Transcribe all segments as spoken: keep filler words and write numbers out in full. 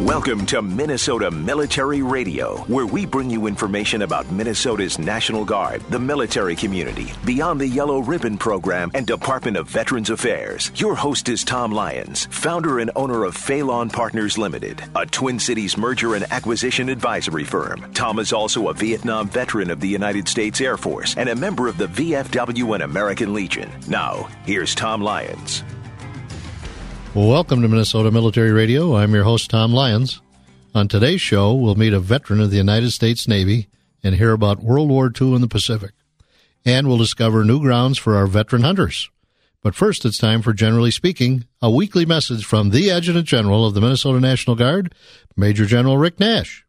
Welcome to Minnesota Military Radio, where we bring you information about Minnesota's National Guard, the military community, Beyond the Yellow Ribbon program, and Department of Veterans Affairs. Your host is Tom Lyons, founder and owner of Phelan Partners Limited, a Twin Cities merger and acquisition advisory firm. Tom is also a Vietnam veteran of the United States Air Force and a member of the V F W and American Legion. Now, here's Tom Lyons. Welcome to Minnesota Military Radio. I'm your host, Tom Lyons. On today's show, we'll meet a veteran of the United States Navy and hear about World War Two in the Pacific. And we'll discover new grounds for our veteran hunters. But first, it's time for Generally Speaking, a weekly message from the Adjutant General of the Minnesota National Guard, Major General Rick Nash.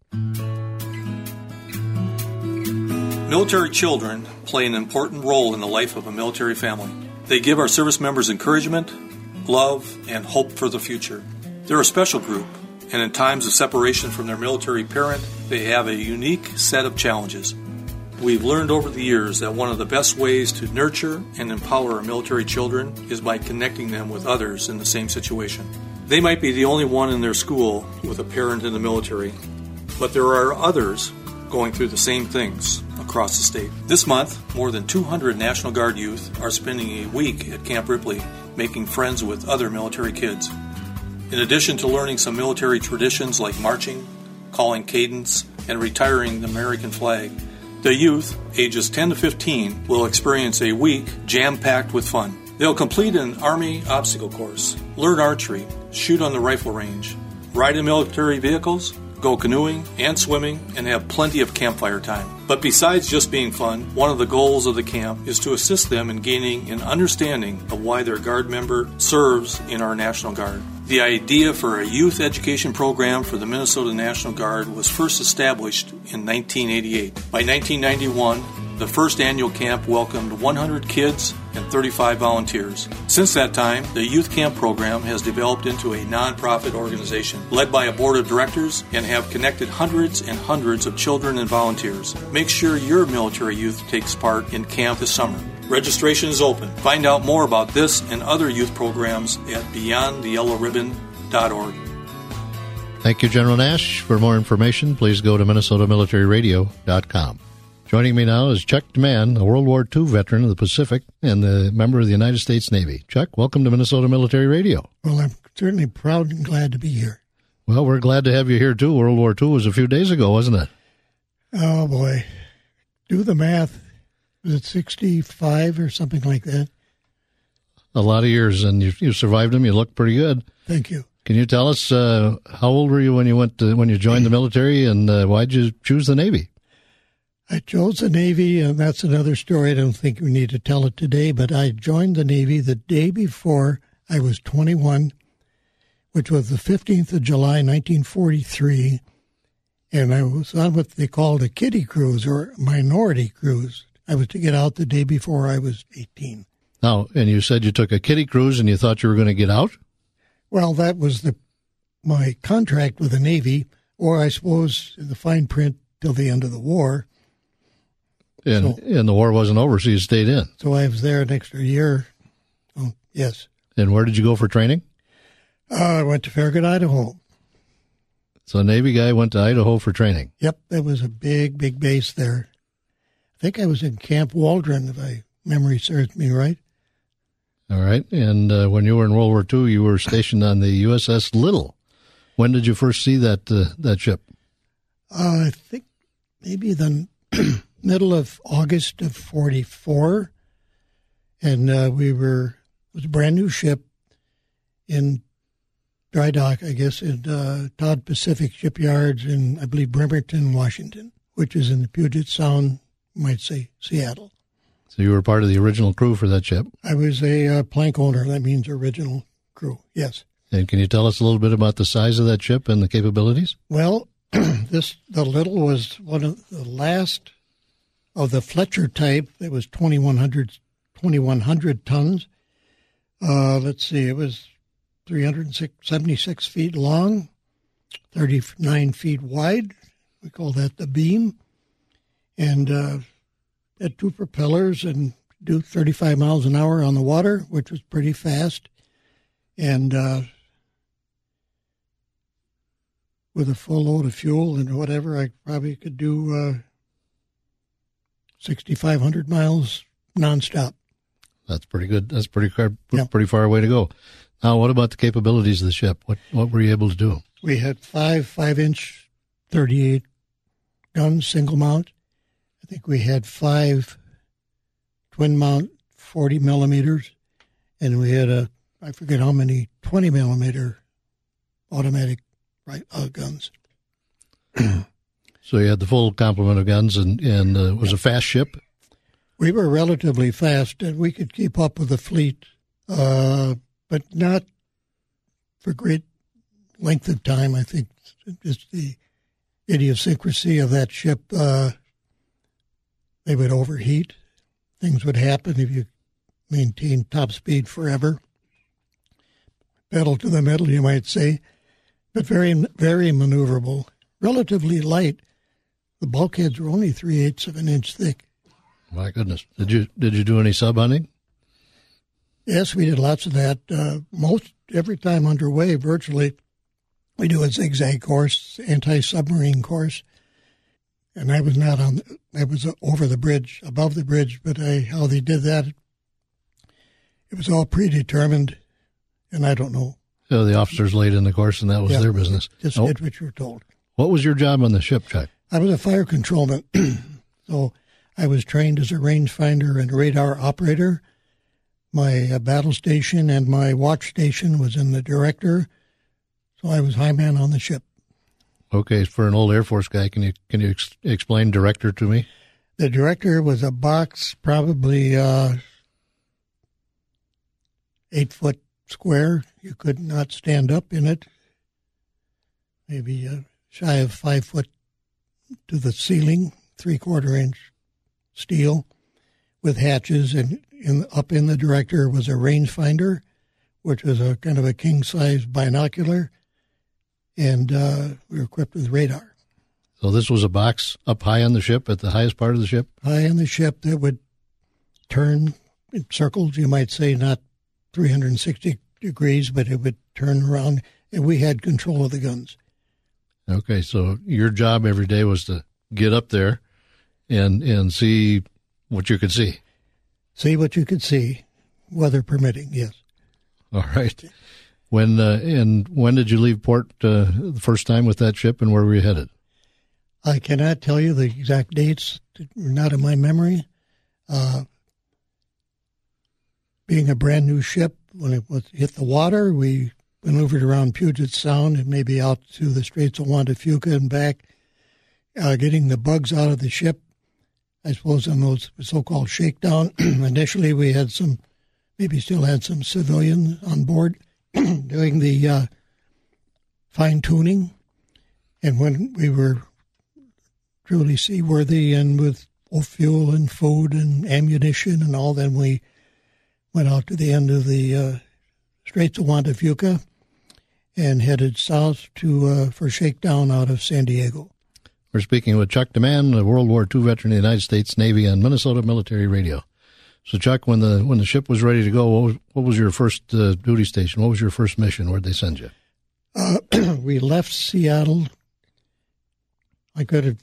Military children play an important role in the life of a military family. They give our service members encouragement, love, and hope for the future. They're a special group, and in times of separation from their military parent, they have a unique set of challenges. We've learned over the years that one of the best ways to nurture and empower our military children is by connecting them with others in the same situation. They might be the only one in their school with a parent in the military, but there are others going through the same things across the state. This month, more than two hundred National Guard youth are spending a week at Camp Ripley making friends with other military kids. In addition to learning some military traditions like marching, calling cadence, and retiring the American flag, the youth, ages ten to fifteen, will experience a week jam-packed with fun. They'll complete an Army obstacle course, learn archery, shoot on the rifle range, ride in military vehicles, go canoeing and swimming, and have plenty of campfire time. But besides just being fun, one of the goals of the camp is to assist them in gaining an understanding of why their Guard member serves in our National Guard. The idea for a youth education program for the Minnesota National Guard was first established in nineteen eighty-eight. By nineteen ninety-one, the first annual camp welcomed one hundred kids and thirty-five volunteers. Since that time, the youth camp program has developed into a nonprofit organization led by a board of directors and have connected hundreds and hundreds of children and volunteers. Make sure your military youth takes part in camp this summer. Registration is open. Find out more about this and other youth programs at beyond the yellow ribbon dot org. Thank you, General Nash. For more information, please go to minnesota military radio dot com. Joining me now is Chuck DeMann, a World War Two veteran of the Pacific and a member of the United States Navy. Chuck, welcome to Minnesota Military Radio. Well, I'm certainly proud and glad to be here. Well, we're glad to have you here, too. World War Two was a few days ago, wasn't it? Oh, boy. Do the math. Was it sixty-five or something like that? A lot of years, and you, you survived them. You look pretty good. Thank you. Can you tell us uh, how old were you when you went to, when you joined the military, and uh, why'd you choose the Navy? I chose the Navy, and that's another story. I don't think we need to tell it today, but I joined the Navy the day before I was twenty-one, which was the fifteenth of July, nineteen forty-three, and I was on what they called a kiddie cruise or minority cruise. I was to get out the day before I was eighteen. Now, and you said you took a kiddie cruise and you thought you were going to get out? Well, that was the my contract with the Navy, or I suppose the fine print till the end of the war. And, so, and the war wasn't over, so you stayed in. So I was there an extra year. Oh, yes. And where did you go for training? Uh, I went to Farragut, Idaho. So a Navy guy went to Idaho for training. Yep, there was a big, big base there. I think I was in Camp Waldron, if I memory serves me right. All right. And uh, when you were in World War Two, you were stationed on the U S S Little. When did you first see that uh, that ship? Uh, I think maybe the middle of August of forty-four. And uh, we were, it was a brand new ship in dry dock, I guess, in uh, Todd Pacific Shipyards in, I believe, Bremerton, Washington, which is in the Puget Sound, you might say, Seattle. So you were part of the original crew for that ship? I was a uh, plank owner. That means original crew, yes. And can you tell us a little bit about the size of that ship and the capabilities? Well, this the Little was one of the last of the Fletcher type. It was twenty-one hundred, twenty-one hundred tons. Uh, let's see, it was three hundred seventy-six feet long, thirty-nine feet wide. We call that the beam. And uh, had two propellers and do thirty-five miles an hour on the water, which was pretty fast. And uh, with a full load of fuel and whatever, I probably could do uh, sixty-five hundred miles nonstop. That's pretty good. That's pretty far, Yeah. pretty far away to go. Now, what about the capabilities of the ship? What what were you able to do? We had five five-inch thirty-eight guns, single mount. I think we had five twin mount forty millimeters, and we had a, I forget how many, twenty millimeter automatic right, uh, guns. So you had the full complement of guns, and, and uh, it was a fast ship? We were relatively fast, and we could keep up with the fleet, uh, but not for great length of time. I think just the idiosyncrasy of that ship, uh, they would overheat. Things would happen if you maintained top speed forever. Pedal to the metal, you might say, but very, very maneuverable. Relatively light. The bulkheads were only three-eighths of an inch thick. My goodness. Did you did you do any sub hunting? Yes, we did lots of that. Uh, most every time underway, virtually, we do a zigzag course, anti-submarine course. And I was not on. I was over the bridge, above the bridge. But I, how they did that, it was all predetermined, and I don't know. So the officers laid in the course, and that was Yeah, their business. Just Oh, did what you were told. what was your job on the ship, Chuck? I was a fire controlman, so I was trained as a rangefinder and radar operator. My uh, battle station and my watch station was in the director, so I was high man on the ship. Okay, for an old Air Force guy, can you can you ex- explain director to me? The director was a box, probably uh, eight foot square. You could not stand up in it. Maybe uh, shy of five foot to the ceiling, three quarter inch steel with hatches. And in, up in the director was a rangefinder, which was a kind of a king size binocular. And uh, we were equipped with radar. So this was a box up high on the ship, at the highest part of the ship? High on the ship that would turn in circles, you might say, not three hundred sixty degrees, but it would turn around, and we had control of the guns. Okay, so your job every day was to get up there and and see what you could see. See what you could see, weather permitting, yes. All right. When uh, and when did you leave port uh, the first time with that ship, and where were you headed? I cannot tell you the exact dates, not in my memory. Uh, being a brand new ship, when it was, hit the water, we maneuvered around Puget Sound and maybe out to the Straits of Juan de Fuca and back, uh, getting the bugs out of the ship. I suppose on those so-called shakedown, initially we had some, maybe still had some civilians on board doing the uh, fine-tuning. And when we were truly seaworthy and with fuel and food and ammunition and all, then we went out to the end of the uh, Straits of Juan de Fuca and headed south to uh, for shakedown out of San Diego. We're speaking with Chuck DeMann, a World War Two veteran of the United States Navy, on Minnesota Military Radio. So, Chuck, when the when the ship was ready to go, what was, what was your first uh, duty station? What was your first mission? Where'd they send you? Uh, we left Seattle. I could have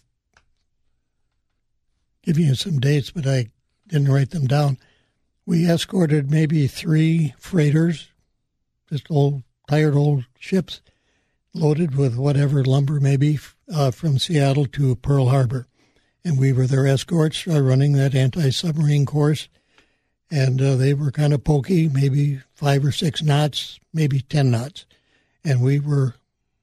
given you some dates, but I didn't write them down. We escorted maybe three freighters, just old, tired old ships, loaded with whatever lumber maybe, uh, from Seattle to Pearl Harbor. And we were their escorts, uh, running that anti-submarine course. And uh, they were kind of pokey, maybe five or six knots, maybe ten knots. And we were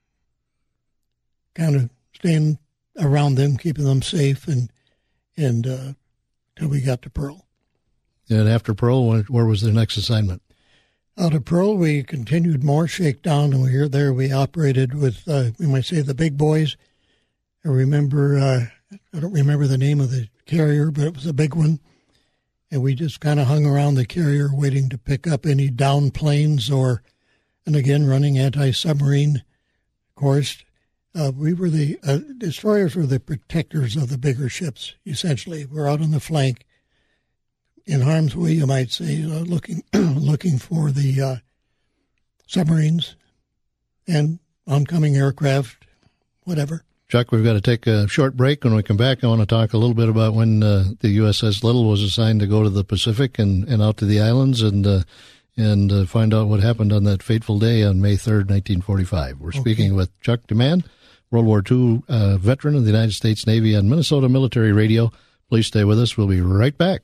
kind of staying around them, keeping them safe, and and uh, till we got to Pearl. And after Pearl, where, where was the next assignment? Out of Pearl, we continued more shakedown, and we were there. We operated with, uh, we might say, the big boys. I remember, uh, I don't remember the name of the carrier, but it was a big one. And we just kind of hung around the carrier waiting to pick up any down planes or, and again, running anti-submarine course. Uh, we were the, uh, destroyers were the protectors of the bigger ships, essentially. We're out on the flank, in harm's way, you might say, uh, looking looking for the uh, submarines and oncoming aircraft, whatever. Chuck, we've got to take a short break. When we come back, I want to talk a little bit about when uh, the U S S Little was assigned to go to the Pacific and, and out to the islands, and uh, and uh, find out what happened on that fateful day on May third, nineteen forty-five. We're okay. speaking with Chuck DeMann, World War Two uh, veteran of the United States Navy on Minnesota Military Radio. Please stay with us. We'll be right back.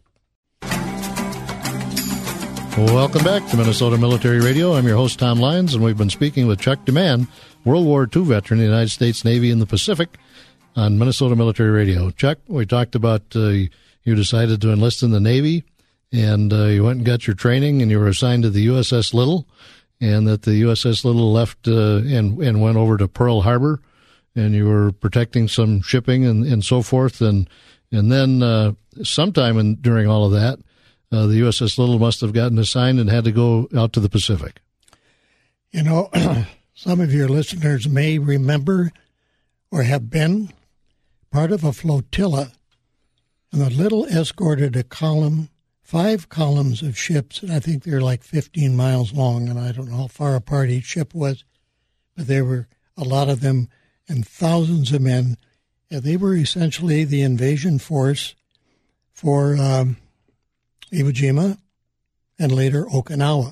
Welcome back to Minnesota Military Radio. I'm your host, Tom Lyons, and we've been speaking with Chuck DeMann, World War Two veteran of the United States Navy in the Pacific, on Minnesota Military Radio. Chuck, we talked about uh, you decided to enlist in the Navy, and uh, you went and got your training, and you were assigned to the U S S Little, and that the U S S Little left uh, and, and went over to Pearl Harbor, and you were protecting some shipping and, and so forth. And and then uh, sometime in, during all of that, uh, the U S S Little must have gotten assigned and had to go out to the Pacific. You know, some of your listeners may remember or have been part of a flotilla, and the Little escorted a column, five columns of ships, and I think they're like fifteen miles long, and I don't know how far apart each ship was, but there were a lot of them and thousands of men, and they were essentially the invasion force for um, Iwo Jima and later Okinawa.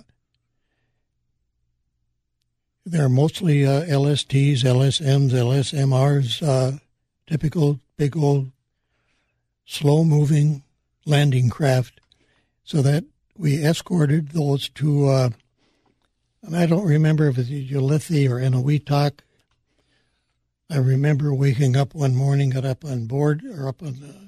They're mostly uh, L S Ts, L S Ms, L S M Rs, uh, typical big old slow-moving landing craft, so that we escorted those to, uh, and I don't remember if it was Ulithi or Eniwetok. I remember waking up one morning, got up on board, or up on the,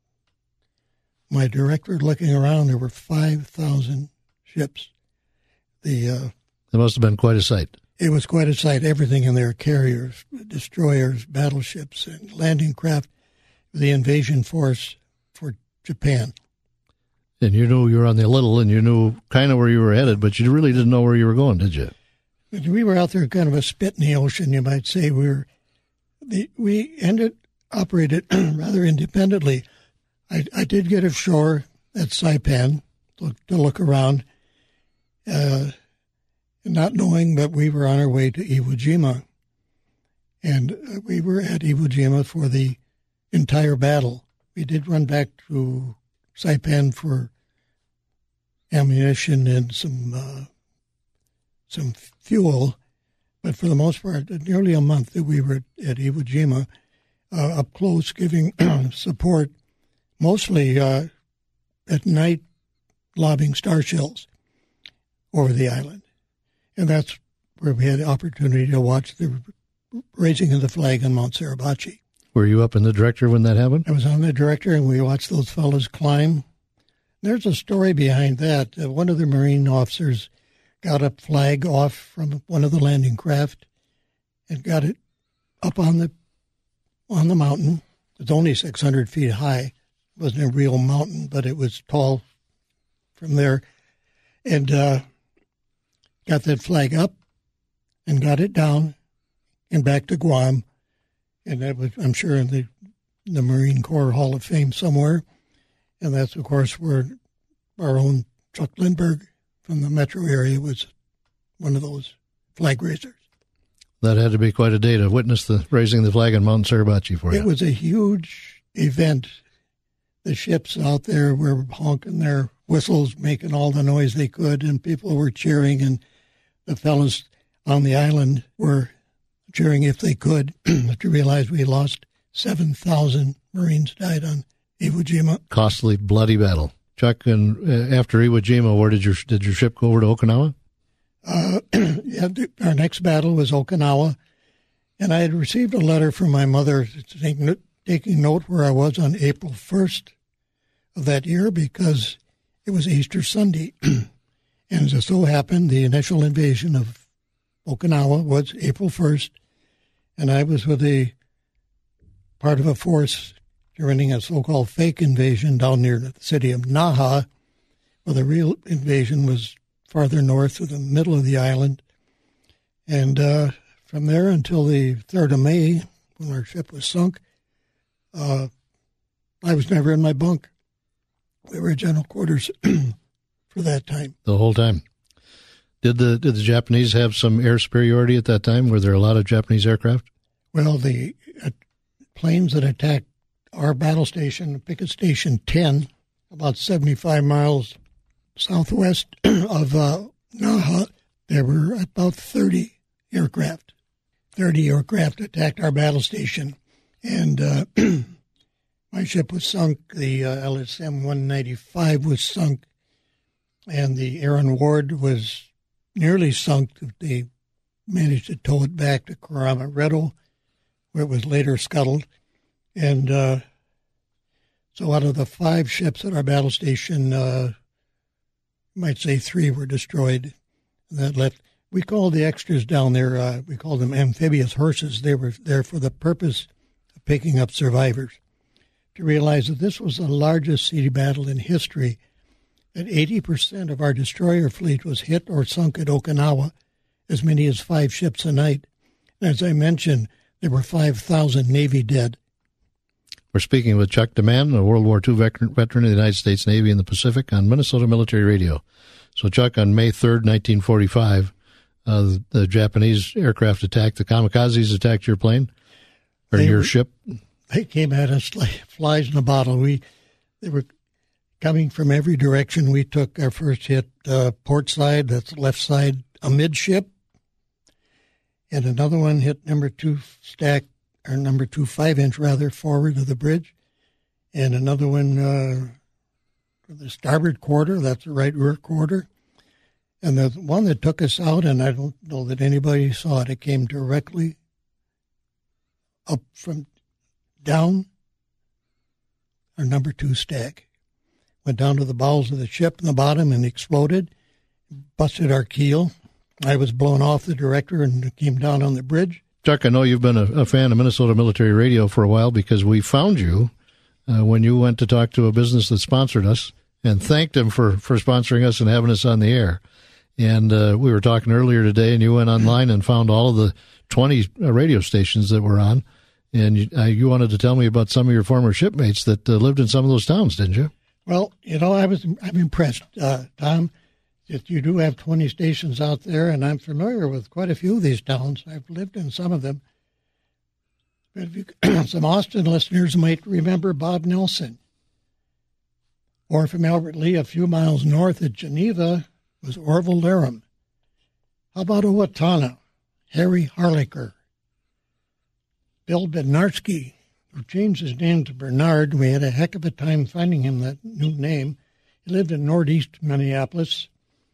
my director looking around, there were five thousand ships. The uh, It must have been quite a sight. It was quite a sight. Everything in there, carriers, destroyers, battleships, and landing craft, the invasion force for Japan. And you knew you were on the Little, and you knew kind of where you were headed, but you really didn't know where you were going, did you? We were out there kind of a spit in the ocean, you might say. We were, the, we ended, operated rather independently. I, I did get ashore at Saipan to, to look around, uh, not knowing that we were on our way to Iwo Jima. And we were at Iwo Jima for the entire battle. We did run back to Saipan for ammunition and some uh, some fuel, but for the most part, nearly a month that we were at Iwo Jima, uh, up close, giving support, mostly uh, at night, lobbing star shells over the island. And that's where we had the opportunity to watch the raising of the flag on Mount Suribachi. Were you up in the director when that happened? I was on the director, and we watched those fellows climb. There's a story behind that. Uh, one of the Marine officers got a flag off from one of the landing craft and got it up on the on the mountain. It's only six hundred feet high. It wasn't a real mountain, but it was tall from there. And uh, got that flag up and got it down and back to Guam. And that was, I'm sure, in the, the Marine Corps Hall of Fame somewhere. And that's, of course, where our own Chuck Lindbergh from the metro area was one of those flag raisers. That had to be quite a day to witness the raising the flag on Mount Suribachi for you. It was a huge event. The ships out there were honking their whistles, making all the noise they could, and people were cheering, and the fellows on the island were cheering if they could, to realize we lost seven thousand Marines died on Iwo Jima. Costly, bloody battle. Chuck, and uh, after Iwo Jima, where did your did your ship go over to Okinawa? Uh, yeah, our next battle was Okinawa, and I had received a letter from my mother taking, taking note where I was on April first of that year, because it was Easter Sunday. And as it so happened, the initial invasion of Okinawa was April first, and I was with a part of a force during a so-called fake invasion down near the city of Naha, where the real invasion was farther north of the middle of the island. And uh, from there until the third of May, when our ship was sunk, uh, I was never in my bunk. We were at general quarters for that time. The whole time. Did the did the Japanese have some air superiority at that time? Were there a lot of Japanese aircraft? Well, the uh, planes that attacked our battle station, Picket Station ten, about seventy-five miles southwest of uh, Naha, there were about thirty aircraft. thirty aircraft attacked our battle station, and uh, my ship was sunk. The uh, L S M one ninety-five was sunk, and the Aaron Ward was nearly sunk. They managed to tow it back to Karamaretto, where it was later scuttled. And uh, so out of the five ships at our battle station, uh, you might say three were destroyed. That left. We called the extras down there, uh, we called them amphibious horses. They were there for the purpose of picking up survivors. To realize that this was the largest sea battle in history, that eighty percent of our destroyer fleet was hit or sunk at Okinawa, as many as five ships a night. And as I mentioned, there were five thousand Navy dead. We're speaking with Chuck DeMann, a World War Two veteran, veteran of the United States Navy in the Pacific, on Minnesota Military Radio. So, Chuck, on May third, nineteen forty-five, uh, the, the Japanese aircraft attacked, the kamikazes attacked your plane, or they your were, ship? They came at us like flies in a bottle. We, they were coming from every direction. We took our first hit uh, port side, that's left side, amidship, and another one hit number two stack, or number two five-inch, rather, forward of the bridge, and another one uh, for the starboard quarter, that's the right rear quarter. And the one that took us out, and I don't know that anybody saw it, it came directly up from down our number two stack. Went down to the bowels of the ship in the bottom and exploded, busted our keel. I was blown off the director and came down on the bridge. Chuck, I know you've been a, a fan of Minnesota Military Radio for a while because we found you uh, when you went to talk to a business that sponsored us and thanked them for, for sponsoring us and having us on the air. And uh, we were talking earlier today, and you went online and found all of the twenty radio stations that were on. And you, uh, you wanted to tell me about some of your former shipmates that uh, lived in some of those towns, didn't you? Well, you know, I was I'm impressed, uh, Tom, that you do have twenty stations out there, and I'm familiar with quite a few of these towns. I've lived in some of them. But if you, some Austin listeners might remember Bob Nelson. Or from Albert Lee, a few miles north at Geneva, was Orville Laram. How about Owatonna? Harry Harlicker. Bill Bednarski, who changed his name to Bernard. We had a heck of a time finding him that new name. He lived in northeast Minneapolis.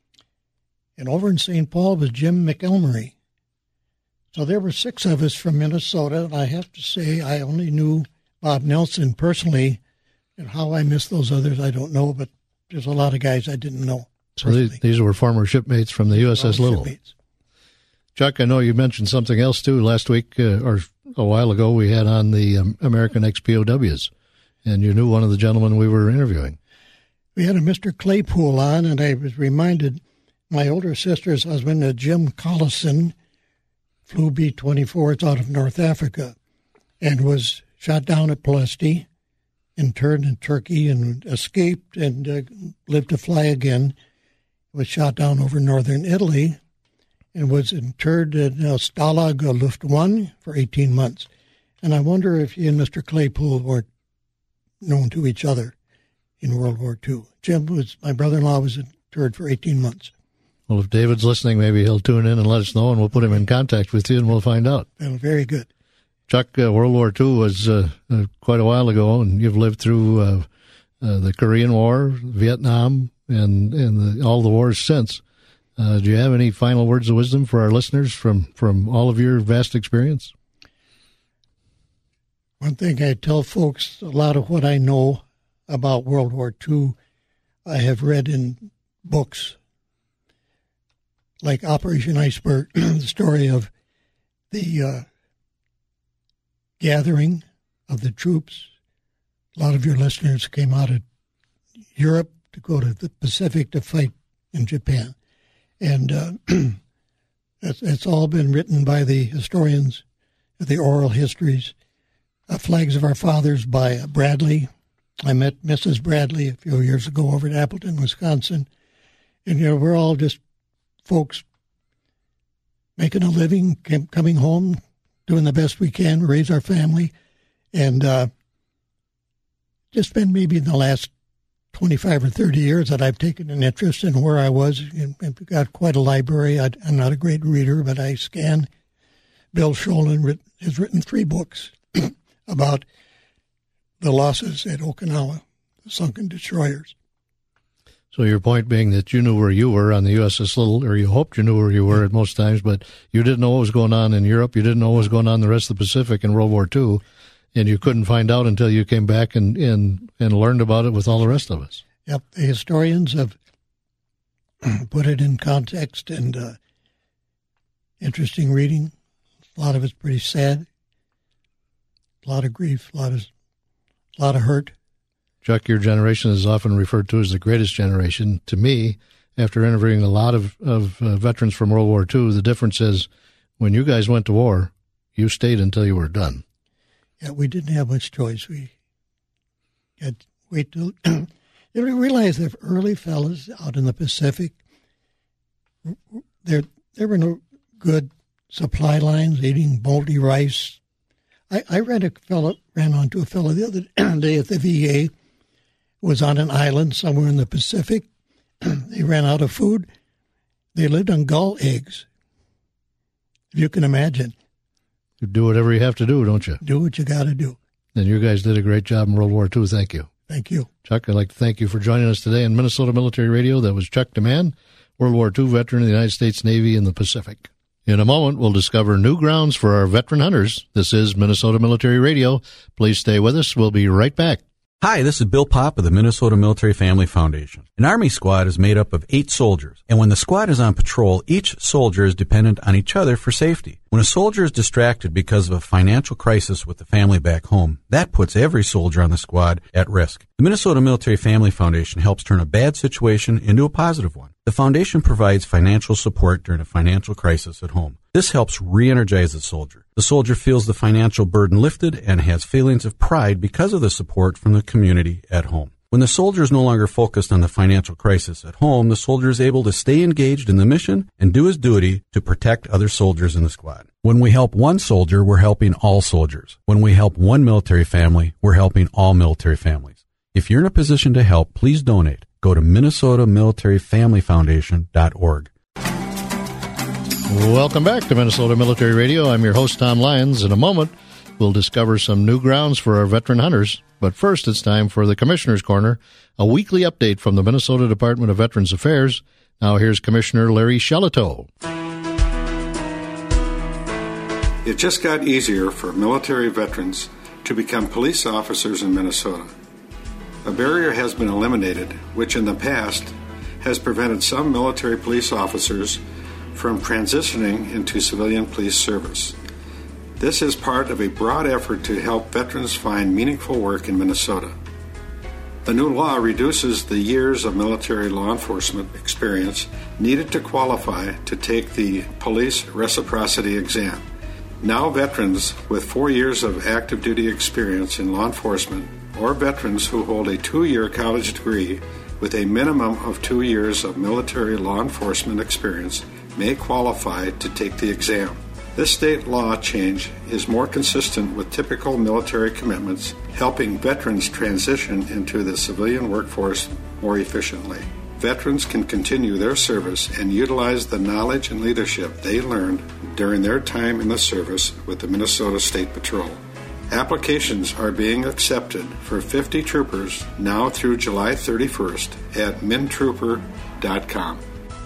And over in Saint Paul was Jim McElmurray. So there were six of us from Minnesota, and I have to say I only knew Bob Nelson personally, and how I missed those others I don't know, but there's a lot of guys I didn't know. So these, these were former shipmates from the U S S Little. Shipmates. Chuck, I know you mentioned something else, too. Last week, uh, or a while ago, we had on the um, American ex-P O Ws, and you knew one of the gentlemen we were interviewing. We had a Mister Claypool on, and I was reminded my older sister's husband, uh, Jim Collison, flew B twenty-fours out of North Africa and was shot down at Ploesti, interned in Turkey, and escaped and uh, lived to fly again. Was shot down over northern Italy and was interred in uh, Stalag Luft one for eighteen months. And I wonder if he and Mister Claypool were known to each other in World War Two. Jim was, my brother-in-law was interred for eighteen months. Well, if David's listening, maybe he'll tune in and let us know, and we'll put him in contact with you, and we'll find out. Well, very good. Chuck, uh, World War Two was uh, uh, quite a while ago, and you've lived through uh, uh, the Korean War, Vietnam, and, and the, all the wars since. Uh, do you have any final words of wisdom for our listeners from, from all of your vast experience? One thing I tell folks, a lot of what I know about World War Two, I have read in books like Operation Iceberg, the story of the uh, gathering of the troops. A lot of your listeners came out of Europe to go to the Pacific to fight in Japan. And uh, it's, it's all been written by the historians, the oral histories. Uh, Flags of Our Fathers by uh, Bradley. I met Missus Bradley a few years ago over at Appleton, Wisconsin. And, you know, we're all just folks making a living, came, coming home, doing the best we can, raise our family, and uh, just been maybe in the last twenty-five or thirty years that I've taken an interest in where I was, and, and got quite a library. I, I'm not a great reader, but I scan. Bill Sholin writ, has written three books about the losses at Okinawa, the sunken destroyers. So your point being that you knew where you were on the U S S Little, or you hoped you knew where you were at most times, but you didn't know what was going on in Europe. You didn't know what was going on in the rest of the Pacific in World War Two, and you couldn't find out until you came back and, and, and learned about it with all the rest of us. Yep, the historians have put it in context, and uh, interesting reading. A lot of it's pretty sad. A lot of grief, a lot of, a lot of hurt. Chuck, your generation is often referred to as the greatest generation. To me, after interviewing a lot of, of uh, veterans from World War Two, the difference is when you guys went to war, you stayed until you were done. Yeah, we didn't have much choice. We had to wait till... You realize that early fellas out in the Pacific, there there were no good supply lines, eating moldy rice. I, I read a fellow, ran onto a fellow the other day at the V A, was on an island somewhere in the Pacific. They ran out of food. They lived on gull eggs, if you can imagine. You do whatever you have to do, don't you? Do what you got to do. And you guys did a great job in World War Two. Thank you. Thank you. Chuck, I'd like to thank you for joining us today on Minnesota Military Radio. That was Chuck DeMann, World War Two veteran of the United States Navy in the Pacific. In a moment, we'll discover new grounds for our veteran hunters. This is Minnesota Military Radio. Please stay with us. We'll be right back. Hi, this is Bill Popp of the Minnesota Military Family Foundation. An Army squad is made up of eight soldiers, and when the squad is on patrol, each soldier is dependent on each other for safety. When a soldier is distracted because of a financial crisis with the family back home, that puts every soldier on the squad at risk. The Minnesota Military Family Foundation helps turn a bad situation into a positive one. The foundation provides financial support during a financial crisis at home. This helps re-energize the soldier. The soldier feels the financial burden lifted and has feelings of pride because of the support from the community at home. When the soldier is no longer focused on the financial crisis at home, the soldier is able to stay engaged in the mission and do his duty to protect other soldiers in the squad. When we help one soldier, we're helping all soldiers. When we help one military family, we're helping all military families. If you're in a position to help, please donate. Go to Minnesota Military Family Foundation dot org. Welcome back to Minnesota Military Radio. I'm your host, Tom Lyons. In a moment, we'll discover some new grounds for our veteran hunters. But first, it's time for the Commissioner's Corner, a weekly update from the Minnesota Department of Veterans Affairs. Now here's Commissioner Larry Shelito. It just got easier for military veterans to become police officers in Minnesota. A barrier has been eliminated, which in the past has prevented some military police officers from transitioning into civilian police service. This is part of a broad effort to help veterans find meaningful work in Minnesota. The new law reduces the years of military law enforcement experience needed to qualify to take the police reciprocity exam. Now veterans with four years of active duty experience in law enforcement, or veterans who hold a two-year college degree with a minimum of two years of military law enforcement experience, may qualify to take the exam. This state law change is more consistent with typical military commitments, helping veterans transition into the civilian workforce more efficiently. Veterans can continue their service and utilize the knowledge and leadership they learned during their time in the service with the Minnesota State Patrol. Applications are being accepted for fifty troopers now through July thirty-first at min trooper dot com.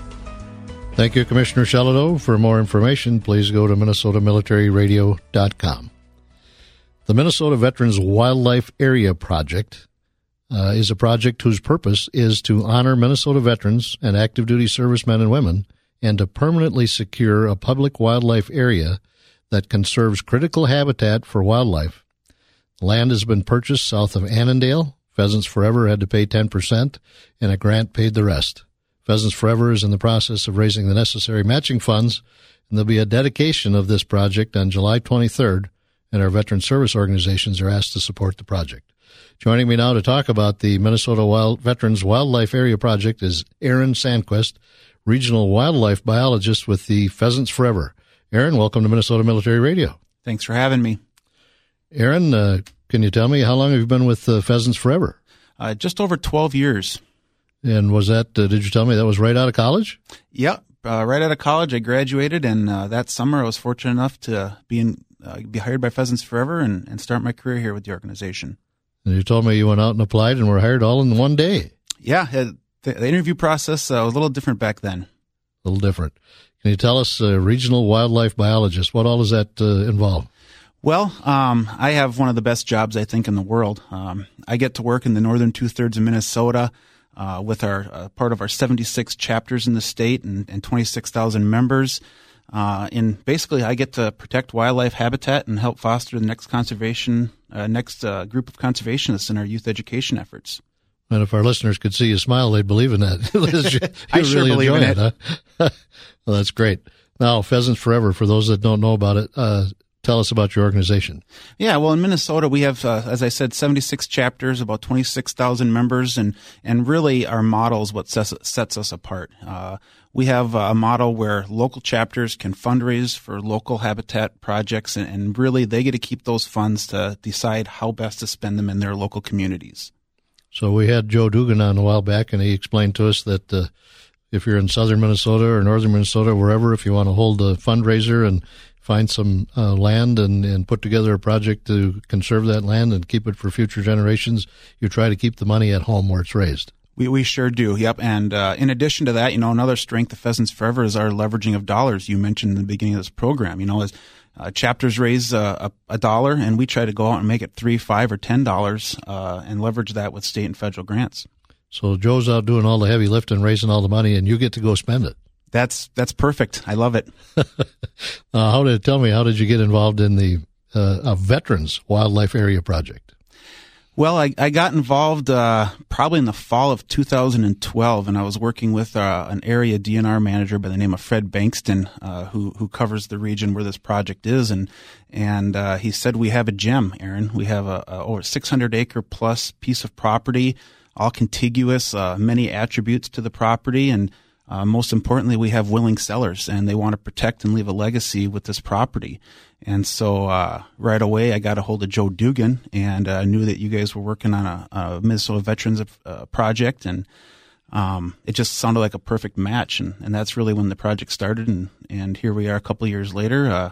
Thank you, Commissioner Shelito. For more information, please go to Minnesota Military Radio dot com. The Minnesota Veterans Wildlife Area Project uh, is a project whose purpose is to honor Minnesota veterans and active duty servicemen and women and to permanently secure a public wildlife area that conserves critical habitat for wildlife. Land has been purchased south of Annandale. Pheasants Forever had to pay ten percent, and a grant paid the rest. Pheasants Forever is in the process of raising the necessary matching funds, and there'll be a dedication of this project on July twenty-third, and our veteran service organizations are asked to support the project. Joining me now to talk about the Minnesota Wild Veterans Wildlife Area Project is Aaron Sandquist, Regional Wildlife Biologist with the Pheasants Forever. Aaron, welcome to Minnesota Military Radio. Thanks for having me. Aaron, uh, can you tell me how long have you been with uh, Pheasants Forever? Uh, just over twelve years. And was that, uh, did you tell me that was right out of college? Yep. Uh, right out of college, I graduated, and uh, that summer I was fortunate enough to be in, uh, be hired by Pheasants Forever and, and start my career here with the organization. And you told me you went out and applied and were hired all in one day. Yeah, the, the interview process uh, was a little different back then. A little different. Can you tell us, uh, regional wildlife biologist, what all does that uh, involve? Well, um, I have one of the best jobs, I think, in the world. Um, I get to work in the northern two-thirds of Minnesota uh, with our uh, part of our seventy-six chapters in the state and, and twenty-six thousand members. Uh, and basically, I get to protect wildlife habitat and help foster the next conservation, uh, next uh, group of conservationists in our youth education efforts. And if our listeners could see you smile, they'd believe in that. you, I you sure really believe in it. it huh? Well, that's great. Now, Pheasants Forever, for those that don't know about it, uh, tell us about your organization. Yeah, well, in Minnesota, we have, uh, as I said, seventy-six chapters, about twenty-six thousand members, and, and really our model is what sets, sets us apart. Uh, we have a model where local chapters can fundraise for local habitat projects, and, and really they get to keep those funds to decide how best to spend them in their local communities. So we had Joe Dugan on a while back, and he explained to us that uh, if you're in southern Minnesota or northern Minnesota, wherever, if you want to hold a fundraiser and find some uh, land and, and put together a project to conserve that land and keep it for future generations, you try to keep the money at home where it's raised. We we sure do, yep. And uh, in addition to that, you know, another strength of Pheasants Forever is our leveraging of dollars. You mentioned in the beginning of this program, you know, as uh, chapters raise uh, a, a dollar, and we try to go out and make it three, five, or ten dollars, uh, and leverage that with state and federal grants. So Joe's out doing all the heavy lifting, raising all the money, and you get to go spend it. That's that's perfect. I love it. uh, how did tell me? How did you get involved in the uh, a Veterans Wildlife Area Project? Well, I, I got involved uh, probably in the fall of two thousand twelve, and I was working with uh, an area D N R manager by the name of Fred Bankston, uh, who who covers the region where this project is, and and uh, he said, we have a gem, Aaron. We have a, a over six hundred acre plus piece of property, all contiguous, uh, many attributes to the property, and Uh, most importantly, we have willing sellers, and they want to protect and leave a legacy with this property. And so uh, right away, I got a hold of Joe Dugan, and uh, knew that you guys were working on a, a Minnesota Veterans uh, project, and um, it just sounded like a perfect match. And, and that's really when the project started, and, and here we are a couple of years later, uh,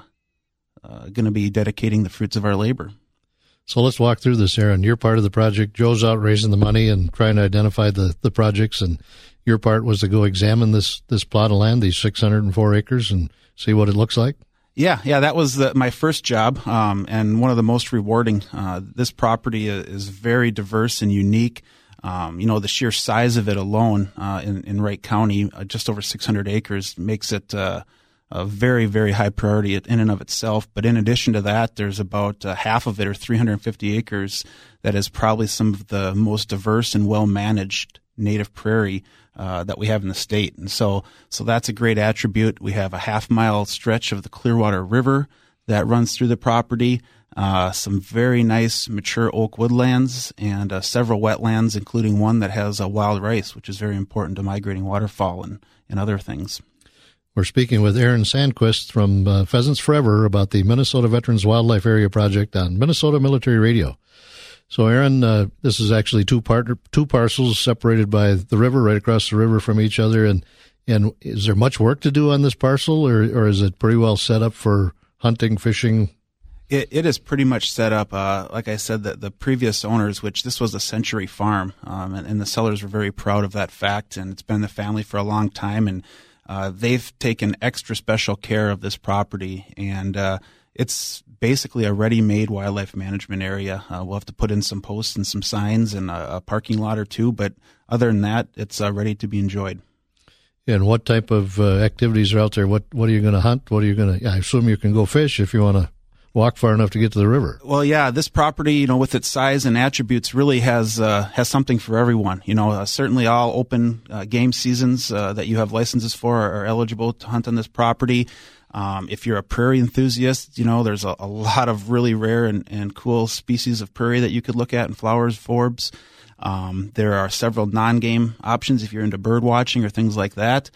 uh, going to be dedicating the fruits of our labor. So let's walk through this, Aaron. You're part of the project. Joe's out raising the money and trying to identify the, the projects, and your part was to go examine this, this plot of land, these six hundred four acres, and see what it looks like? Yeah, yeah, that was the, my first job, um, and one of the most rewarding. Uh, this property is very diverse and unique. Um, you know, the sheer size of it alone uh, in, in Wright County, uh, just over six hundred acres, makes it uh, a very, very high priority in and of itself. But in addition to that, there's about uh, half of it, or three hundred fifty acres, that is probably some of the most diverse and well-managed native prairie uh, that we have in the state. And so, so that's a great attribute. We have a half mile stretch of the Clearwater River that runs through the property, uh, some very nice mature oak woodlands, and uh, several wetlands, including one that has a wild rice, which is very important to migrating waterfowl and, and other things. We're speaking with Aaron Sandquist from uh, Pheasants Forever about the Minnesota Veterans Wildlife Area Project on Minnesota Military Radio. So, Aaron, uh, this is actually two part two parcels separated by the river, right across the river from each other. And and is there much work to do on this parcel, or or is it pretty well set up for hunting, fishing? It, it is pretty much set up. Uh, like I said, the, the previous owners, which this was a century farm, um, and, and the sellers were very proud of that fact. And it's been in the family for a long time, and uh, they've taken extra special care of this property. And uh, it's basically a ready-made wildlife management area. Uh, we'll have to put in some posts and some signs and a, a parking lot or two, but other than that, it's uh, ready to be enjoyed. And what type of uh, activities are out there? What What are you going to hunt? What are you going to? I assume you can go fish if you want to walk far enough to get to the river. Well, yeah, this property, you know, with its size and attributes, really has uh, has something for everyone. You know, uh, certainly all open uh, game seasons uh, that you have licenses for are, are eligible to hunt on this property. Um, if you're a prairie enthusiast, you know, there's a, a lot of really rare and, and cool species of prairie that you could look at in flowers, forbs. Um, there are several non-game options if you're into bird watching or things like that.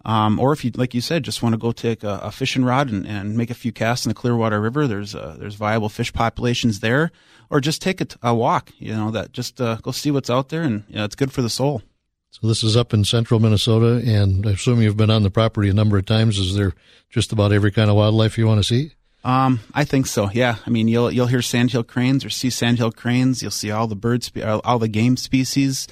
Um, or if you, like you said, just want to go take a, a fishing rod and, and make a few casts in the Clearwater River, there's uh, there's viable fish populations there. Or just take a, a walk, you know, that just uh, go see what's out there, and you know, it's good for the soul. So this is up in central Minnesota, and I assume you've been on the property a number of times. Is there just about every kind of wildlife you want to see? Um, I think so. Yeah. I mean, you'll you'll hear sandhill cranes or see sandhill cranes. You'll see all the bird spe- all the game species.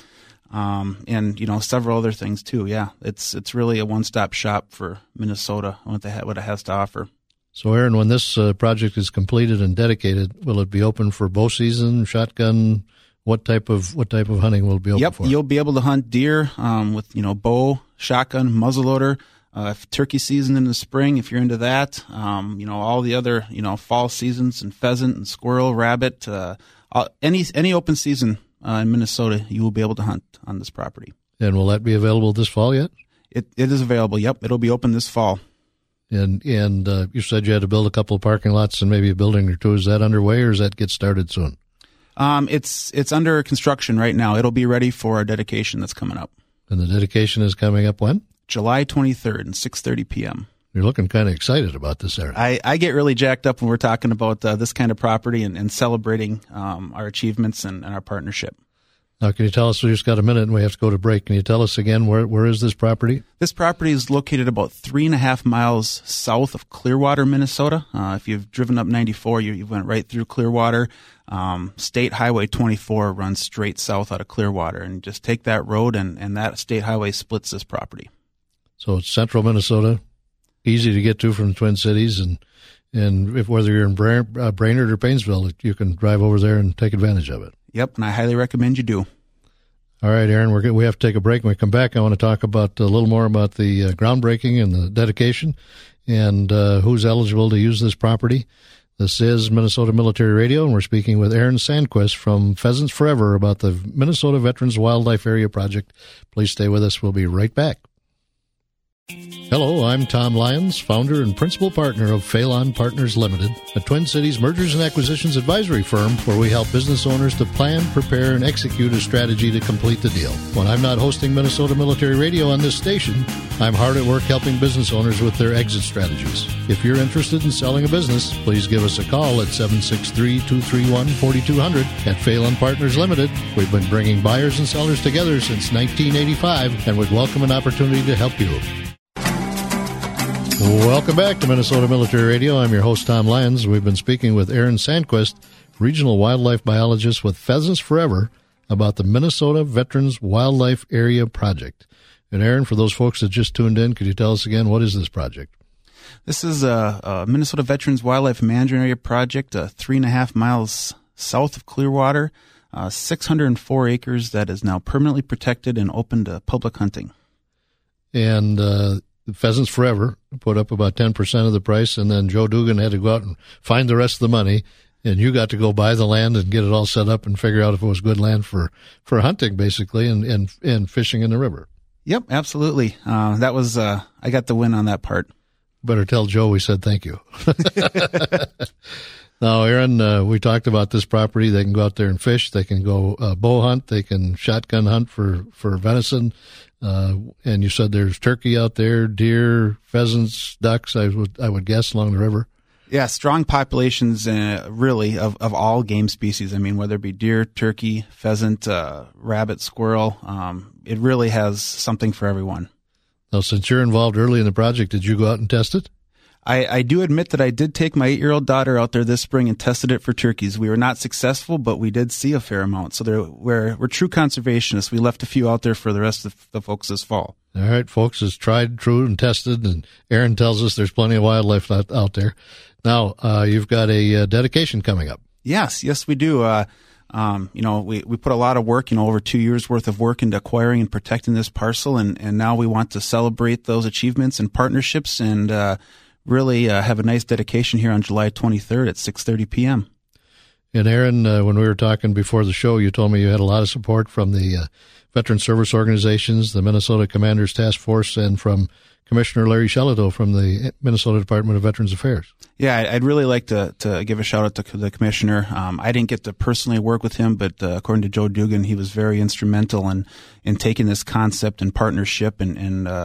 Um, and you know, several other things too. Yeah, it's it's really a one-stop shop for Minnesota, what they ha- what it has to offer. So, Aaron, when this uh, project is completed and dedicated, will it be open for bow season, shotgun? What type of what type of hunting will it be open yep, for? Yep, you'll be able to hunt deer um, with you know bow, shotgun, muzzleloader. Uh, turkey season in the spring, if you're into that. Um, you know, all the other you know fall seasons and pheasant and squirrel, rabbit. Uh, any any open season. Uh, in Minnesota, you will be able to hunt on this property. And will that be available this fall yet? It It is available, yep. It'll be open this fall. And and uh, you said you had to build a couple of parking lots and maybe a building or two. Is that underway, or does that get started soon? Um, it's it's under construction right now. It'll be ready for our dedication that's coming up. And the dedication is coming up when? July twenty-third at six thirty p.m. You're looking kind of excited about this area. I, I get really jacked up when we're talking about uh, this kind of property and, and celebrating um, our achievements and, and our partnership. Now, can you tell us, we just got a minute and we have to go to break. Can you tell us again, where where is this property? This property is located about three and a half miles south of Clearwater, Minnesota. Uh, if you've driven up ninety-four, you, you went right through Clearwater. Um, State Highway twenty-four runs straight south out of Clearwater, and just take that road, and, and that state highway splits this property. So it's central Minnesota. Easy to get to from the Twin Cities, and and if whether you're in Bra- uh, Brainerd or Painesville, you can drive over there and take advantage of it. Yep, and I highly recommend you do. All right, Aaron, we're we have to take a break. When we come back, I want to talk about a little more about the uh, groundbreaking and the dedication, and uh, who's eligible to use this property. This is Minnesota Military Radio, and we're speaking with Aaron Sandquist from Pheasants Forever about the Minnesota Veterans Wildlife Area Project. Please stay with us. We'll be right back. Hello, I'm Tom Lyons, founder and principal partner of Phelan Partners Limited, a Twin Cities mergers and acquisitions advisory firm where we help business owners to plan, prepare, and execute a strategy to complete the deal. When I'm not hosting Minnesota Military Radio on this station, I'm hard at work helping business owners with their exit strategies. If you're interested in selling a business, please give us a call at seven six three, two three one, four two zero zero. At Phelan Partners Limited, we've been bringing buyers and sellers together since nineteen eighty-five and would welcome an opportunity to help you. Welcome back to Minnesota Military Radio. I'm your host, Tom Lyons. We've been speaking with Aaron Sandquist, regional wildlife biologist with Pheasants Forever, about the Minnesota Veterans Wildlife Area Project. And Aaron, for those folks that just tuned in, could you tell us again, what is this project? This is a, a Minnesota Veterans Wildlife Management Area Project, uh, three and a half miles south of Clearwater, uh, six hundred four acres that is now permanently protected and open to public hunting. And uh, Pheasants Forever put up about ten percent of the price, and then Joe Dugan had to go out and find the rest of the money, and you got to go buy the land and get it all set up and figure out if it was good land for, for hunting, basically, and, and, and fishing in the river. Yep, absolutely. Uh, that was, uh, I got the win on that part. Better tell Joe we said thank you. Now, Aaron, uh, we talked about this property. They can go out there and fish. They can go uh, bow hunt. They can shotgun hunt for, for venison. Uh, and you said there's turkey out there, deer, pheasants, ducks, I would, I would guess, along the river. Yeah, strong populations, uh, really, of, of all game species. I mean, whether it be deer, turkey, pheasant, uh, rabbit, squirrel, um, it really has something for everyone. Now, since you're involved early in the project, did you go out and test it? I, I do admit that I did take my eight-year-old daughter out there this spring and tested it for turkeys. We were not successful, but we did see a fair amount. So there, we're, we're true conservationists. We left a few out there for the rest of the folks this fall. All right, folks, it's tried, true, and tested, and Aaron tells us there's plenty of wildlife out, out there. Now, uh, you've got a uh, dedication coming up. Yes, yes, we do. Uh, um, you know, we, we put a lot of work, you know, over two years worth of work into acquiring and protecting this parcel, and, and now we want to celebrate those achievements and partnerships and, uh, really uh, have a nice dedication here on July twenty-third at six thirty p.m. And Aaron, uh, when we were talking before the show, you told me you had a lot of support from the uh, veteran service organizations, the Minnesota Commanders Task Force, and from Commissioner Larry Shelito from the Minnesota Department of Veterans Affairs. Yeah, I'd really like to, to give a shout out to the commissioner. Um, I didn't get to personally work with him, but uh, according to Joe Dugan, he was very instrumental in, in taking this concept and partnership and, and uh,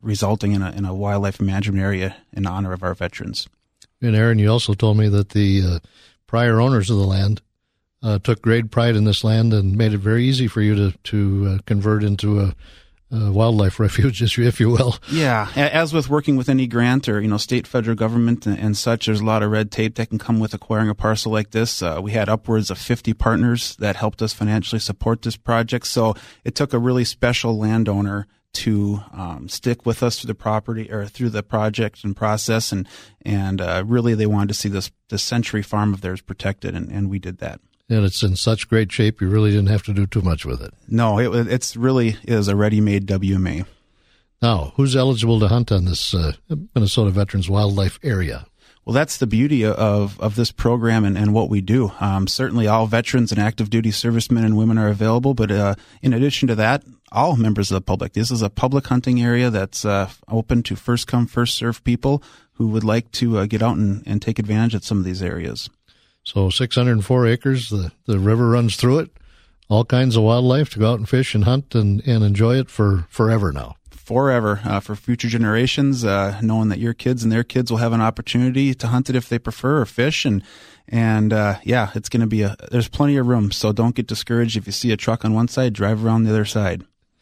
resulting in a, in a wildlife management area in honor of our veterans. And Aaron, you also told me that the uh, prior owners of the land uh, took great pride in this land and made it very easy for you to, to uh, convert into a Uh, wildlife refuge, if you will. Yeah, as with working with any grant or, you know, state, federal government and, and such, there's a lot of red tape that can come with acquiring a parcel like this. Uh, we had upwards of fifty partners that helped us financially support this project. So it took a really special landowner to um, stick with us through the property or through the project and process, and and uh, really they wanted to see this this century farm of theirs protected, and, and we did that. And it's in such great shape, you really didn't have to do too much with it. No, it it's really is a ready-made W M A. Now, who's eligible to hunt on this uh, Minnesota Veterans Wildlife Area? Well, that's the beauty of, of this program and, and what we do. Um, certainly all veterans and active duty servicemen and women are available, but uh, in addition to that, all members of the public. This is a public hunting area that's uh, open to first-come, first-served people who would like to uh, get out and, and take advantage of some of these areas. So six hundred four acres, the, the river runs through it, all kinds of wildlife to go out and fish and hunt and, and enjoy it for forever now. Forever, uh, for future generations, uh, knowing that your kids and their kids will have an opportunity to hunt it if they prefer, or fish. And, and uh, yeah, it's going to be a, there's plenty of room. So don't get discouraged if you see a truck on one side, drive around the other side.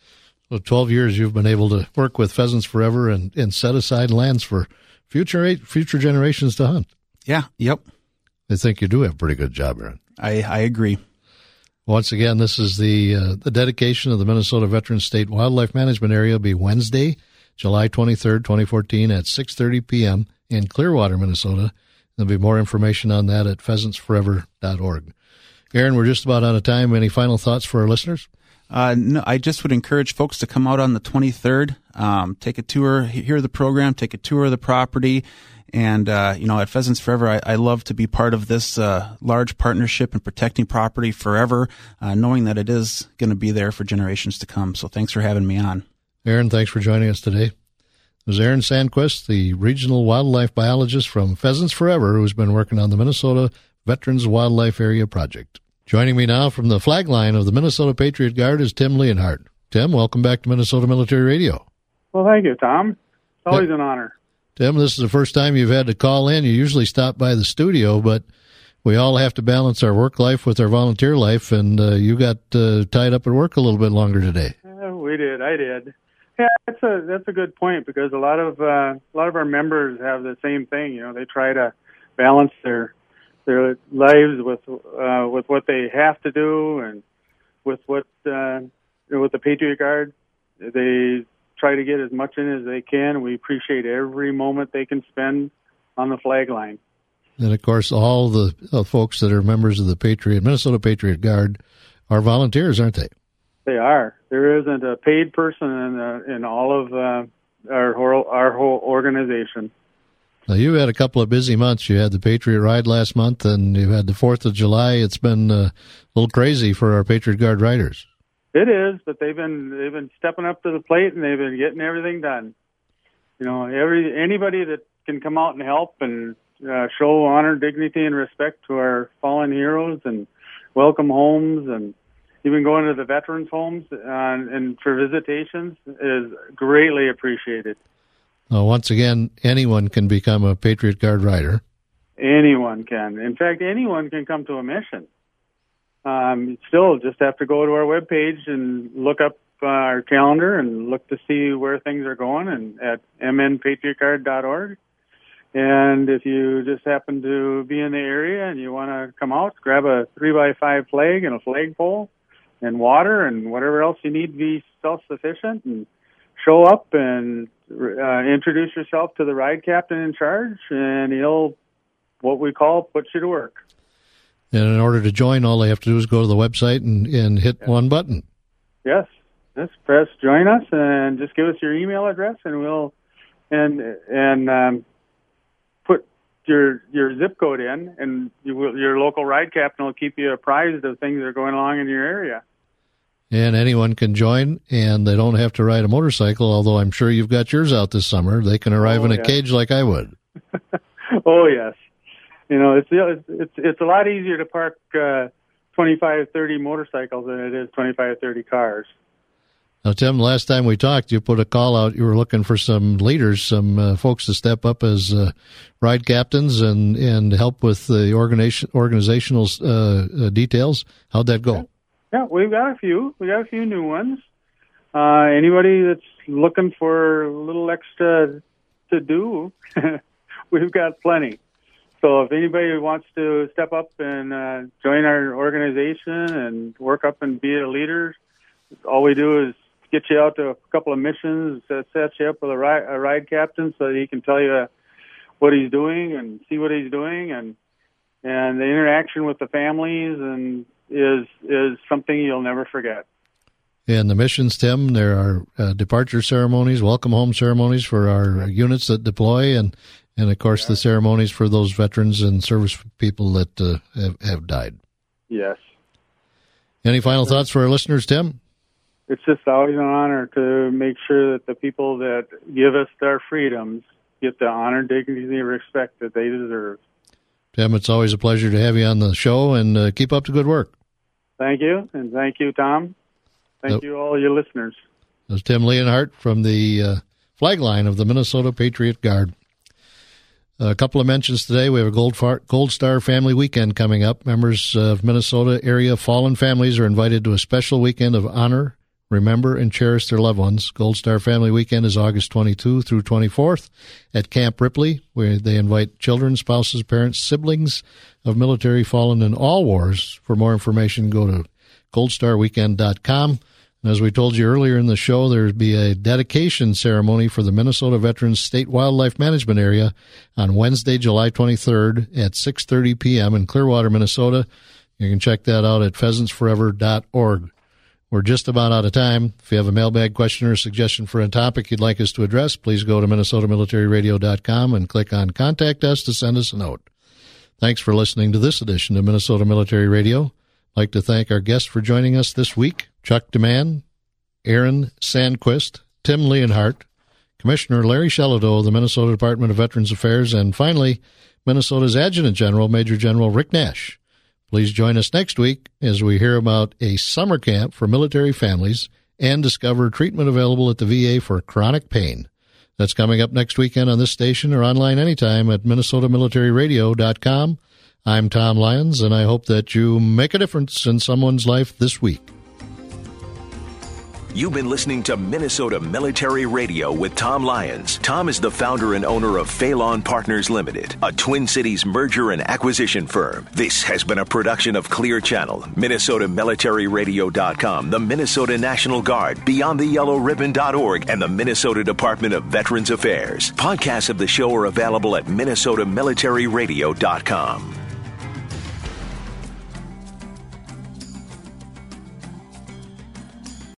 So twelve years you've been able to work with Pheasants Forever and, and set aside lands for future future generations to hunt. Yeah, yep. I think you do have a pretty good job, Aaron. I, I agree. Once again, this is the uh, the dedication of the Minnesota Veterans State Wildlife Management Area. Will be Wednesday, July twenty-third, twenty fourteen at six thirty p.m. in Clearwater, Minnesota. There'll be more information on that at pheasants forever dot org. Aaron, we're just about out of time. Any final thoughts for our listeners? Uh, no, I just would encourage folks to come out on the twenty-third, um, take a tour, hear the program, take a tour of the property. And, uh, you know, at Pheasants Forever, I, I love to be part of this uh, large partnership in protecting property forever, uh, knowing that it is going to be there for generations to come. So thanks for having me on. Aaron, thanks for joining us today. It was Aaron Sandquist, the regional wildlife biologist from Pheasants Forever, who's been working on the Minnesota Veterans Wildlife Area Project. Joining me now from the flag line of the Minnesota Patriot Guard is Tim Leonhardt. Tim, welcome back to Minnesota Military Radio. Well, thank you, Tom. It's always an honor. Tim, this is the first time you've had to call in. You usually stop by the studio, but we all have to balance our work life with our volunteer life, and uh, you got uh, tied up at work a little bit longer today. Uh, we did. I did. Yeah, that's a that's a good point, because a lot of uh, a lot of our members have the same thing. You know, they try to balance their their lives with uh, with what they have to do and with what uh, you know, with the Patriot Guard. They try to get as much in as they can. We appreciate every moment they can spend on the flag line. And, of course, all the uh, folks that are members of the Patriot, Minnesota Patriot Guard are volunteers, aren't they? They are. There isn't a paid person in, uh, in all of uh, our, whole, our whole organization. Now, you had a couple of busy months. You had the Patriot Ride last month, and you had the fourth of July. It's been uh, a little crazy for our Patriot Guard riders. It is, but they've been they've been stepping up to the plate, and they've been getting everything done. You know, every anybody that can come out and help and uh, show honor, dignity, and respect to our fallen heroes, and welcome homes, and even going to the veterans' homes uh, and for visitations is greatly appreciated. Uh, once again, anyone can become a Patriot Guard rider. Anyone can. In fact, anyone can come to a mission. Um, still, just have to go to our webpage and look up uh, our calendar and look to see where things are going, and at m n patriot guard dot org. And if you just happen to be in the area and you want to come out, grab a three by five flag and a flagpole and water and whatever else you need to be self-sufficient, and show up and uh, introduce yourself to the ride captain in charge, and he'll, what we call, put you to work. And in order to join, all they have to do is go to the website and, and hit yes. one button. Yes. Just press join us and just give us your email address, and we'll and and um, put your your zip code in, and you will, your local ride captain will keep you apprised of things that are going along in your area. And anyone can join, and they don't have to ride a motorcycle, although I'm sure you've got yours out this summer. They can arrive oh, in a yes. cage like I would. Oh, yes. You know, it's it's it's a lot easier to park uh, twenty-five, thirty motorcycles than it is twenty-five, thirty cars. Now, Tim, last time we talked, you put a call out. You were looking for some leaders, some uh, folks to step up as uh, ride captains and, and help with the organization, organizational uh, uh, details. How'd that go? Yeah. yeah, we've got a few. We got a few new ones. Uh, anybody that's looking for a little extra to do, we've got plenty. So if anybody wants to step up and uh, join our organization and work up and be a leader, all we do is get you out to a couple of missions, uh, set you up with a ride, a ride captain so that he can tell you what he's doing and see what he's doing, and and the interaction with the families and is is something you'll never forget. And the missions, Tim, there are uh, departure ceremonies, welcome home ceremonies for our units that deploy, and, and of course yeah. the ceremonies for those veterans and service people that uh, have, have died. Yes. Any final thoughts for our listeners, Tim? It's just always an honor to make sure that the people that give us their freedoms get the honor, dignity, and respect that they deserve. Tim, it's always a pleasure to have you on the show, and uh, keep up the good work. Thank you, and thank you, Tom. Thank you, all your listeners. This is Tim Leonhardt from the uh, flag line of the Minnesota Patriot Guard. A couple of mentions today. We have a Gold, Far- Gold Star Family Weekend coming up. Members of Minnesota area fallen families are invited to a special weekend of honor, remember, and cherish their loved ones. Gold Star Family Weekend is August twenty-second through twenty-fourth at Camp Ripley, where they invite children, spouses, parents, siblings of military fallen in all wars. For more information, go to gold star weekend dot com. And as we told you earlier in the show, there'll be a dedication ceremony for the Minnesota Veterans State Wildlife Management Area on Wednesday, July twenty-third at six thirty p.m. in Clearwater, Minnesota. You can check that out at pheasants forever dot org. We're just about out of time. If you have a mailbag question or suggestion for a topic you'd like us to address, please go to minnesota military radio dot com and click on Contact Us to send us a note. Thanks for listening to this edition of Minnesota Military Radio. I'd like to thank our guests for joining us this week, Chuck DeMann, Aaron Sandquist, Tim Leonhardt, Commissioner Larry Shelado of the Minnesota Department of Veterans Affairs, and finally, Minnesota's Adjutant General, Major General Rick Nash. Please join us next week as we hear about a summer camp for military families and discover treatment available at the V A for chronic pain. That's coming up next weekend on this station or online anytime at minnesota military radio dot com. I'm Tom Lyons, and I hope that you make a difference in someone's life this week. You've been listening to Minnesota Military Radio with Tom Lyons. Tom is the founder and owner of Phelan Partners Limited, a Twin Cities merger and acquisition firm. This has been a production of Clear Channel, minnesota military radio dot com, the Minnesota National Guard, beyond the yellow ribbon dot org, and the Minnesota Department of Veterans Affairs. Podcasts of the show are available at minnesota military radio dot com.